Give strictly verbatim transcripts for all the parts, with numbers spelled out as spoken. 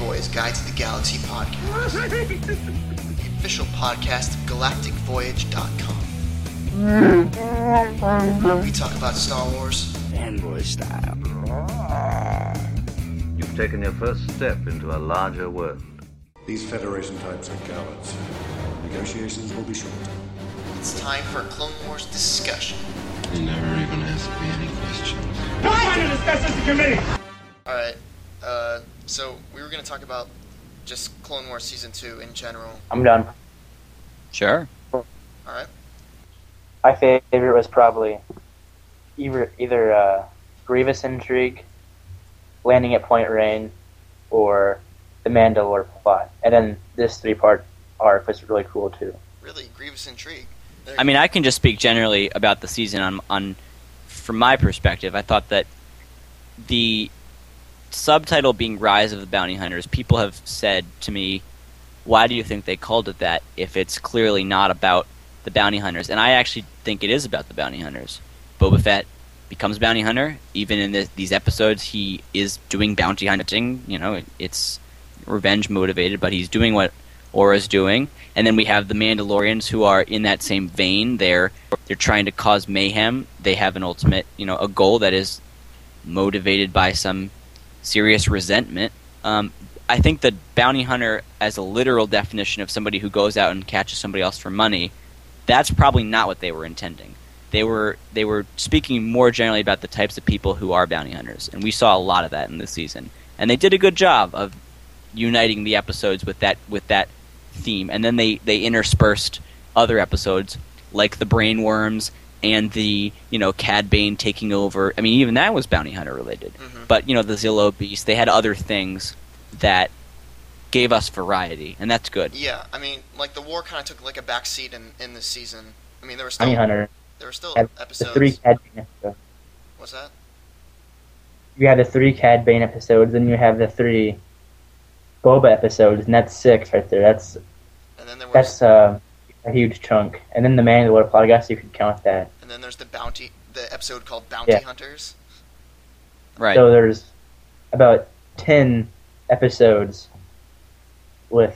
Fanboys Guide to the Galaxy podcast, the official podcast of galactic voyage dot com. We talk about Star Wars, fanboy style. You've taken your first step into a larger world. These Federation types are cowards. Negotiations will be short. It's time for a Clone Wars discussion. You never even asked me any questions. Why to discuss this in committee? Alright, uh, so we were going to talk about just Clone Wars Season two in general. I'm done. Sure. Alright. My favorite was probably either, either uh, Grievous Intrigue, Landing at Point Rain, or the Mandalore plot. And then this three-part arc was really cool, too. Really? Grievous Intrigue? There I mean, I can just speak generally about the season on, on from my perspective. I thought that the subtitle being Rise of the Bounty Hunters, people have said to me, why do you think they called it that if it's clearly not about the bounty hunters? And I actually think it is about the bounty hunters. Boba Fett becomes bounty hunter. Even in this, these episodes, he is doing bounty hunting. You know, it, it's revenge motivated, but he's doing what Aura's doing. And then we have the Mandalorians who are in that same vein. They're they're trying to cause mayhem. They have an ultimate, you know, a goal that is motivated by some serious resentment. Um, I think that bounty hunter, as a literal definition of somebody who goes out and catches somebody else for money, that's probably not what they were intending. They were they were speaking more generally about the types of people who are bounty hunters, and we saw a lot of that in this season. And they did a good job of uniting the episodes with that with that theme. And then they, they interspersed other episodes like the Brainworms and the, you know, Cad Bane taking over. I mean, even that was bounty hunter related. Mm-hmm. But, you know, the Zillo Beast, they had other things that gave us variety, and that's good. Yeah, I mean, like, the war kind of took, like, a backseat in, in this season. I mean, there were still... Bounty Hunter. There were still had episodes... The three Cad Bane episodes. What's that? You have the three Cad Bane episodes, and you have the three Boba episodes, and that's six right there. That's and then there was, that's uh, a huge chunk. And then the Mandalore plot, I guess you could count that. And then there's the bounty, the episode called Bounty Yeah. Hunters. Right. So there's about ten episodes with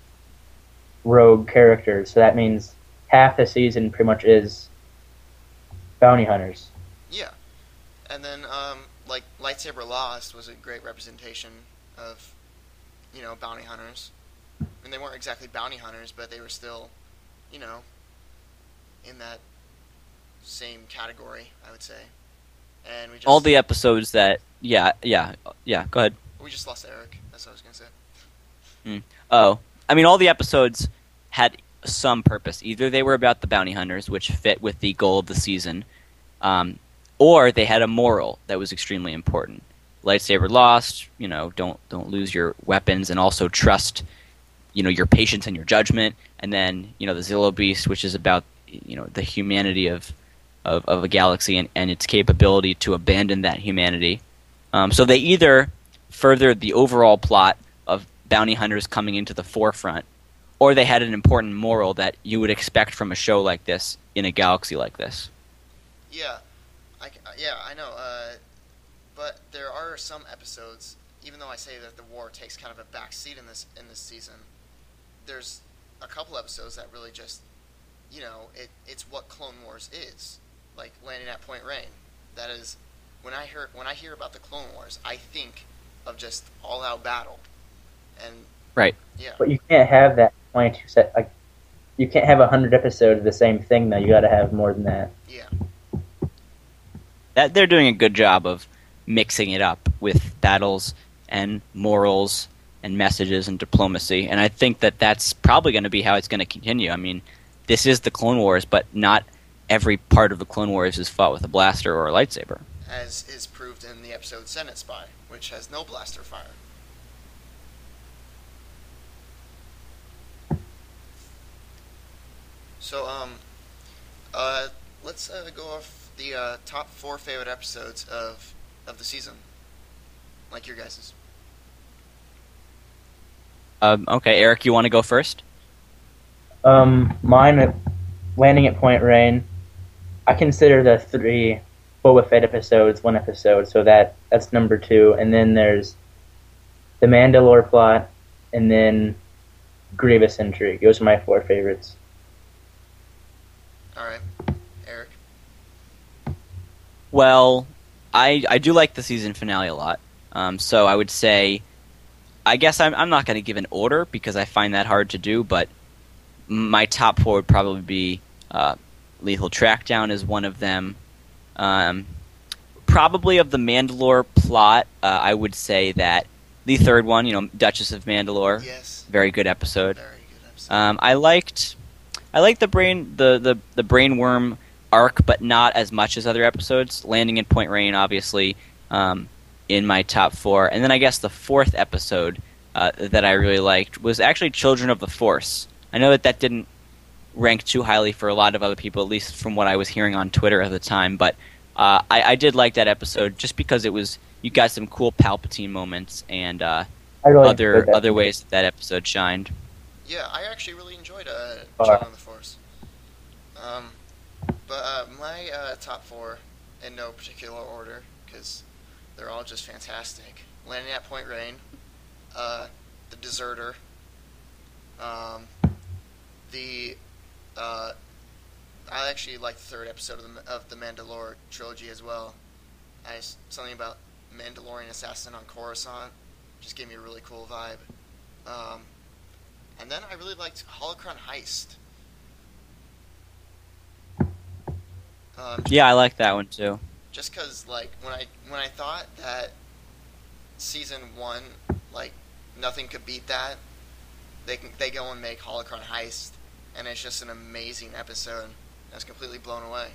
rogue characters. So that means half the season pretty much is bounty hunters. Yeah. And then, um, like, Lightsaber Lost was a great representation of, you know, bounty hunters. I mean, they weren't exactly bounty hunters, but they were still, you know, in that same category, I would say. And we just... All the episodes that... Yeah, yeah, yeah, go ahead. We just lost Eric. That's what I was going to say. Mm. Oh. I mean, all the episodes had some purpose. Either they were about the bounty hunters, which fit with the goal of the season, um, or they had a moral that was extremely important. Lightsaber Lost, you know, don't don't lose your weapons, and also trust, you know, your patience and your judgment. And then, you know, the Zillo Beast, which is about, you know, the humanity of of, of a galaxy and, and its capability to abandon that humanity. Um, so they either furthered the overall plot of bounty hunters coming into the forefront, or they had an important moral that you would expect from a show like this in a galaxy like this. Yeah, I, yeah, I know. Uh, but there are some episodes, even though I say that the war takes kind of a back seat in this in this season, there's a couple episodes that really just, you know, it it's what Clone Wars is. Like Landing at Point Rain. That is, when I hear when I hear about the Clone Wars, I think of just all-out battle. And right. Yeah. But you can't have that twenty-two set. Like, you can't have a hundred episodes of the same thing. Though you got to have more than that. Yeah. That they're doing a good job of mixing it up with battles and morals and messages and diplomacy, and I think that that's probably going to be how it's going to continue. I mean, this is the Clone Wars, but not every part of the Clone Wars is fought with a blaster or a lightsaber. As is proved in the episode Senate Spy, which has no blaster fire. So, um, uh, let's uh, go off the uh, top four favorite episodes of of the season, like your guys's. Um, okay, Eric, you want to go first? Um, mine, Landing at Point Rain. I consider the three Boba Fett episodes one episode, so that that's number two. And then there's The Mandalore plot, and then Grievous Intrigue. Those are my four favorites. All right, Eric. Well, I I do like the season finale a lot. Um, so I would say, I guess I'm I'm not going to give an order because I find that hard to do. But my top four would probably be uh, Lethal Trackdown is one of them. Um, probably of the Mandalore plot, uh, I would say that the third one, you know, Duchess of Mandalore, Yes. very good episode. Very good episode. Um, I liked, I liked the brain, the, the, the brainworm arc, but not as much as other episodes. Landing in Point Rain, obviously, um, in my top four, and then I guess the fourth episode uh, that I really liked was actually Children of the Force. I know that that didn't rank too highly for a lot of other people, at least from what I was hearing on Twitter at the time, but uh, I, I did like that episode just because it was you got some cool Palpatine moments and uh, I really other enjoyed that. other ways that, that episode shined. Yeah, I actually really enjoyed uh, Uh, Children of the Force. Um, but uh, my uh, top four, in no particular order, because they're all just fantastic. Landing at Point Rain, uh, The Deserter, um, the uh, I actually like the third episode of the, of the Mandalore trilogy as well. I s- something about Mandalorian assassin on Coruscant just gave me a really cool vibe. Um, and then I really liked Holocron Heist. Um, Yeah, I like that one too. just because like when I when I thought that season one, like nothing could beat that, they can they go and make Holocron Heist, and it's just an amazing episode. I was completely blown away.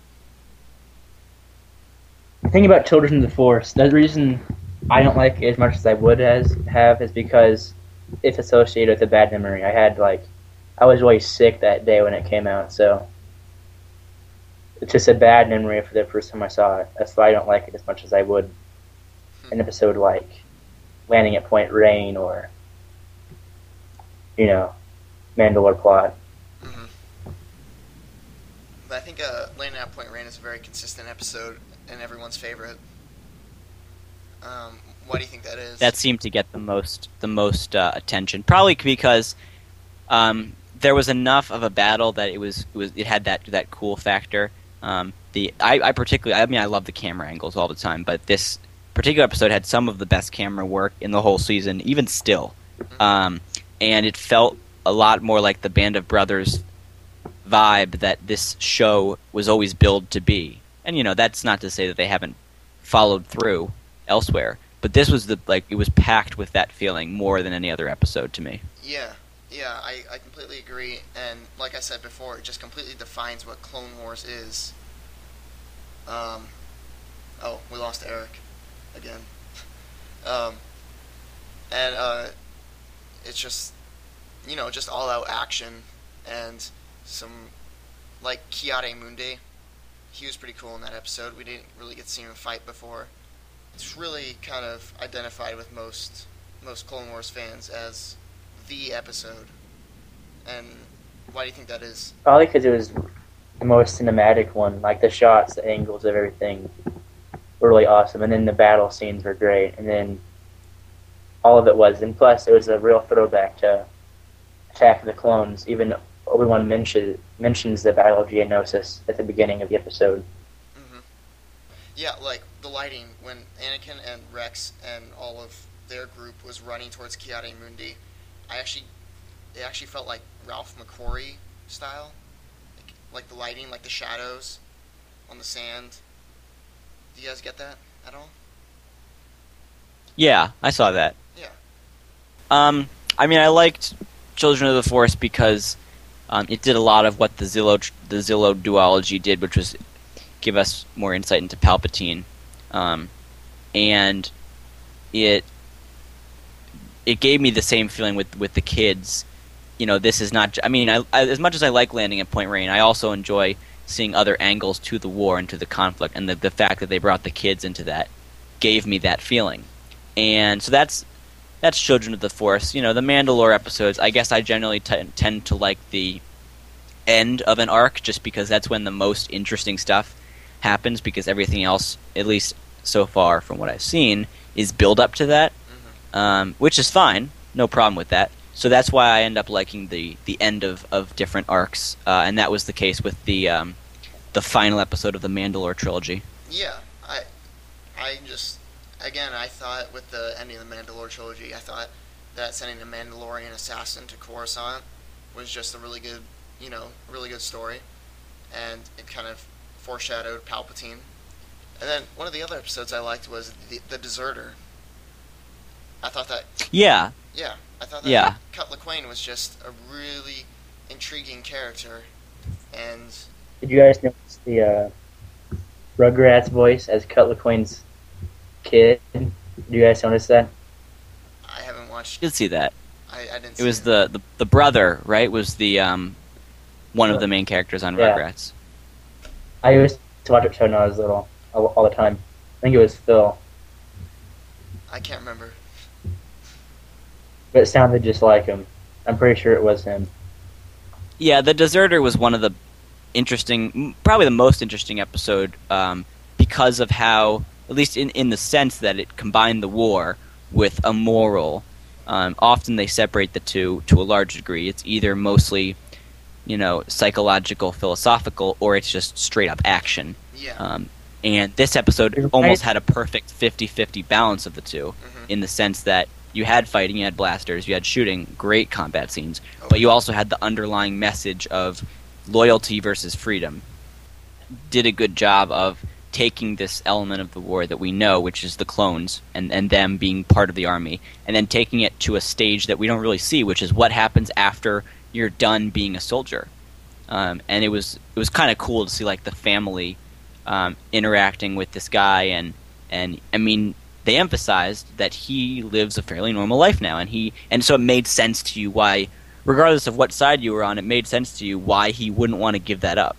The thing about Children of the Force, the reason I don't like it as much as I would as have is because it's associated with a bad memory. I had like, I was really sick that day when it came out, so it's just a bad memory for the first time I saw it. That's why I don't like it as much as I would an episode like Landing at Point Rain or, you know, Mandalore plot. hmm But I think uh, Landing at Point Rain is a very consistent episode and everyone's favorite. Um, why do you think that is? That seemed to get the most the most uh, attention, probably because um, there was enough of a battle that it was it was it had that that cool factor. Um, the I, I particularly I mean I love the camera angles all the time, but this particular episode had some of the best camera work in the whole season, even still, um, and it felt a lot more like the Band of Brothers vibe that this show was always billed to be. And you know that's not to say that they haven't followed through elsewhere, but this was the like it was packed with that feeling more than any other episode to me. Yeah, yeah, I, I completely agree. And like I said before, it just completely defines what Clone Wars is. Um, oh, we lost Eric again. um, and uh, it's just, you know, just all out action and some, like Kiade Mundi. He was pretty cool in that episode. We didn't really get to see him fight before. It's really kind of identified with most most Clone Wars fans as the episode. And why do you think that is? Probably because it was the most cinematic one. Like the shots, the angles of everything were really awesome, and then the battle scenes were great, and then all of it was. And plus, it was a real throwback to Attack of the Clones. Even Obi-Wan mentions mentions the Battle of Geonosis at the beginning of the episode. hmm Yeah, like the lighting when Anakin and Rex and all of their group was running towards Kiade Mundi. I actually, it actually felt like Ralph McQuarrie style, like, like the lighting, like the shadows on the sand. Do you guys get that at all? Yeah, I saw that. Yeah. Um, I mean, I liked Children of the Force because um, it did a lot of what the Zillow the Zillow duology did, which was give us more insight into Palpatine, um, and it it gave me the same feeling with, with the kids. You know, this is not. I mean, I, I, as much as I like Landing at Point Rain, I also enjoy seeing other angles to the war and to the conflict, and the the fact that they brought the kids into that gave me that feeling. And so that's that's Children of the Force. You know, the Mandalore episodes, I guess I generally t- tend to like the end of an arc just because that's when the most interesting stuff happens, because everything else, at least so far from what I've seen, is build up to that. um, which is fine, no problem with that. So that's why I end up liking the, the end of, of different arcs, uh, and that was the case with the um, the final episode of the Mandalore trilogy. Yeah, I I just again I thought with the ending of the Mandalore trilogy, I thought that sending the Mandalorian assassin to Coruscant was just a really good, you know, really good story, and it kind of foreshadowed Palpatine. And then one of the other episodes I liked was the, the Deserter. I thought that Yeah. yeah, I thought that Yeah. Cut Lawquane was just a really intriguing character, and Did you guys notice the uh, Rugrats voice as Cut Lawquane's kid? Did you guys notice that? I haven't watched. I did see that. I, I didn't. It see was the, the, the brother, right? Was the um, one of the main characters on Yeah. Rugrats. I used to watch that show when I was little, all, all the time. I think it was Phil, I can't remember. but it sounded just like him. I'm pretty sure it was him. Yeah, the Deserter was one of the interesting, m- probably the most interesting episode, um, because of how, at least in, in the sense that it combined the war with a moral. Um, often they separate the two to a large degree. It's either mostly, you know, psychological, philosophical, or it's just straight up action. Yeah. Um, and this episode Right. almost had a perfect fifty-fifty balance of the two, Mhm. in the sense that you had fighting, you had blasters, you had shooting, great combat scenes, Oh, but you also had the underlying message of loyalty versus freedom. Did a good job of taking this element of the war that we know, which is the clones, and, and them being part of the army, and then taking it to a stage that we don't really see, which is what happens after you're done being a soldier. Um, and it was it was kind of cool to see like the family um, interacting with this guy, and and I mean they emphasized that he lives a fairly normal life now, and he and so it made sense to you why, regardless of what side you were on, it made sense to you why he wouldn't want to give that up.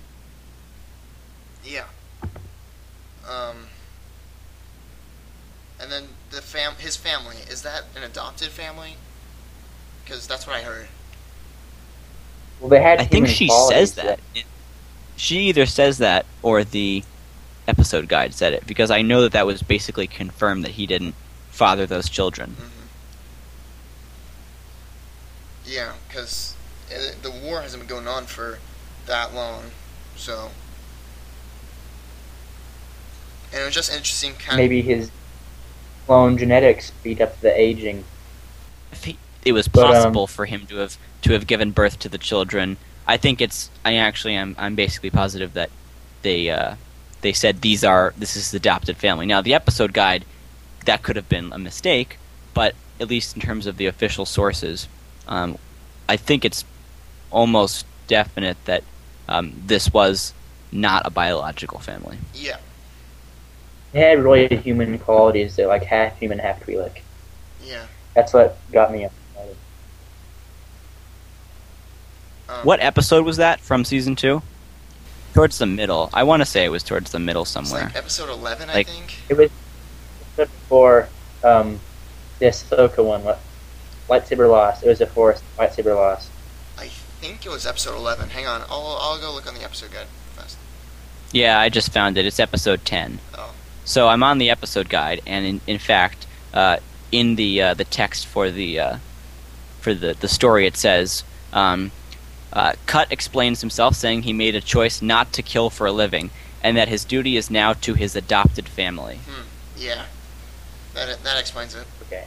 Yeah. Um. And then the fam, his family, is that an adopted family? Because that's what I heard. Well, they had I think human she qualities says that. It- she either says that or the episode guide said it, because I know that that was basically confirmed that he didn't father those children. Yeah, because the war hasn't been going on for that long, so. And it was just interesting, kind Maybe his clone genetics beat up the aging. If he, it was But, um, possible for him to have to have given birth to the children, I think it's. I actually am. I'm basically positive that they uh, they said these are this is the adopted family. Now the episode guide, that could have been a mistake, but at least in terms of the official sources, um, I think it's almost definite that um, this was not a biological family. Yeah. They had really human qualities. They're like half human, half Twi'lek. Yeah. That's what got me excited. Um, What episode was that from season two? Towards the middle. I want to say it was towards the middle It's somewhere. like episode eleven, Like- I think. It was before um, the Ahsoka one, what- Lightsaber Lost. It was before Lightsaber Lost. I think it was episode eleven. Hang on, I'll I'll go look on the episode guide fast. Yeah, I just found it. It's episode ten. Oh. So I'm on the episode guide, and in, in fact, uh, in the uh, the text for the uh, for the, the story, it says, um, uh, Cut explains himself, saying he made a choice not to kill for a living, and that his duty is now to his adopted family. Hmm. Yeah. That that explains it. Okay.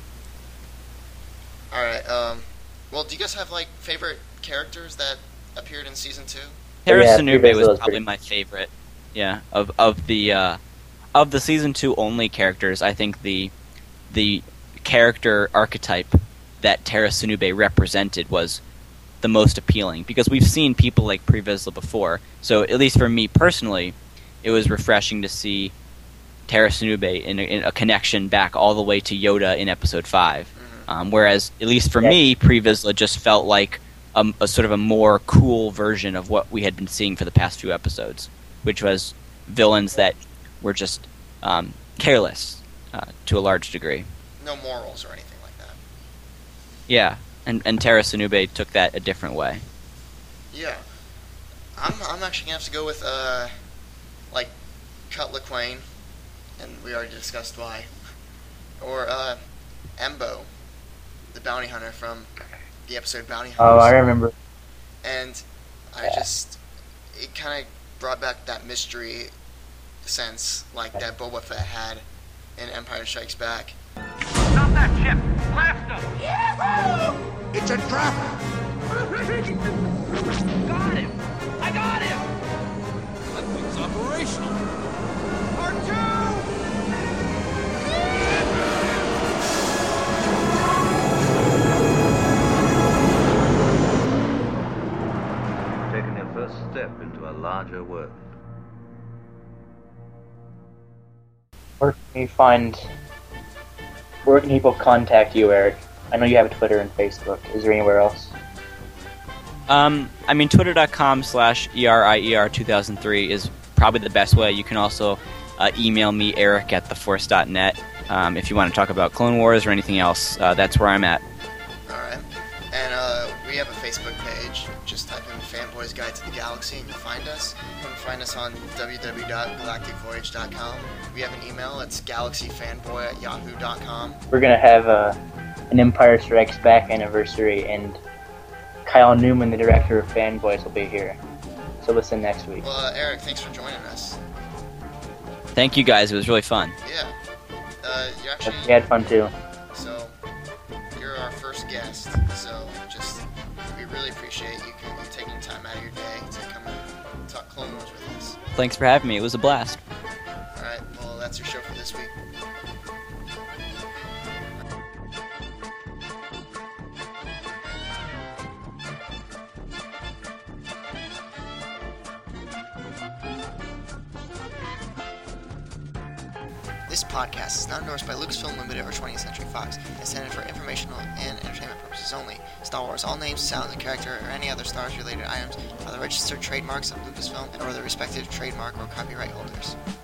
All right. Um. Well, do you guys have like favorite characters that appeared in season two? Terra Yeah, Sinube Pre-Vizsla was was probably pretty- my favorite. Yeah, of of the uh, of the season two only characters, I think the the character archetype that Terra Sinube represented was the most appealing, because we've seen people like Pre Vizsla before. So at least for me personally, it was refreshing to see Terra Sinube in a, in a connection back all the way to Yoda in Episode Five. Um, whereas at least for Yeah. me, Pre Vizsla just felt like a, a sort of a more cool version of what we had been seeing for the past few episodes, which was villains that were just um, careless uh, to a large degree. No morals or anything like that. Yeah, and and Terra Sinube took that a different way. Yeah. I'm I'm actually gonna have to go with uh, like Cut Lawquane, and we already discussed why. Or uh, bounty hunter from the episode Bounty Oh, Hunters. I remember. And I just, it kind of brought back that mystery sense, like that Boba Fett had in Empire Strikes Back. Stop that ship! Blast them! Yahoo! It's a trap! Got him! I got him! That thing's operational. R two! Taking your first step into a larger world. Where can you find? Where can people contact you, Eric? I know you have Twitter and Facebook. Is there anywhere else? Um, I mean, twitter.com slash ERIER2003 is probably the best way. You can also uh, email me, Eric at theforce dot net. Um, if you want to talk about Clone Wars or anything else, uh, that's where I'm at. Alright. And uh, we have a Facebook page. Just type in Fanboys Guide to the Galaxy and you'll find us. You can find us on w w w dot galactic voyage dot com. We have an email. It's galaxyfanboy at yahoo dot com. We're gonna have uh, an Empire Strikes Back anniversary, and Kyle Newman, the director of Fanboys, will be here. So listen next week. Well, uh, Eric, thanks for joining us. Thank you guys. It was really fun. Yeah. Uh, you actually... We had fun too. So, you're our first guest, so just, we really appreciate you, you taking time out of your day to come and talk Clone Wars with us. Thanks for having me. It was a blast. Alright, well, that's your show for this week. This podcast is not endorsed by Lucasfilm Limited or twentieth Century Fox. It's intended for informational and entertainment purposes only. Star Wars, all names, sounds, and character, or any other Star Wars-related items are the registered trademarks of Lucasfilm or their respective trademark or copyright holders.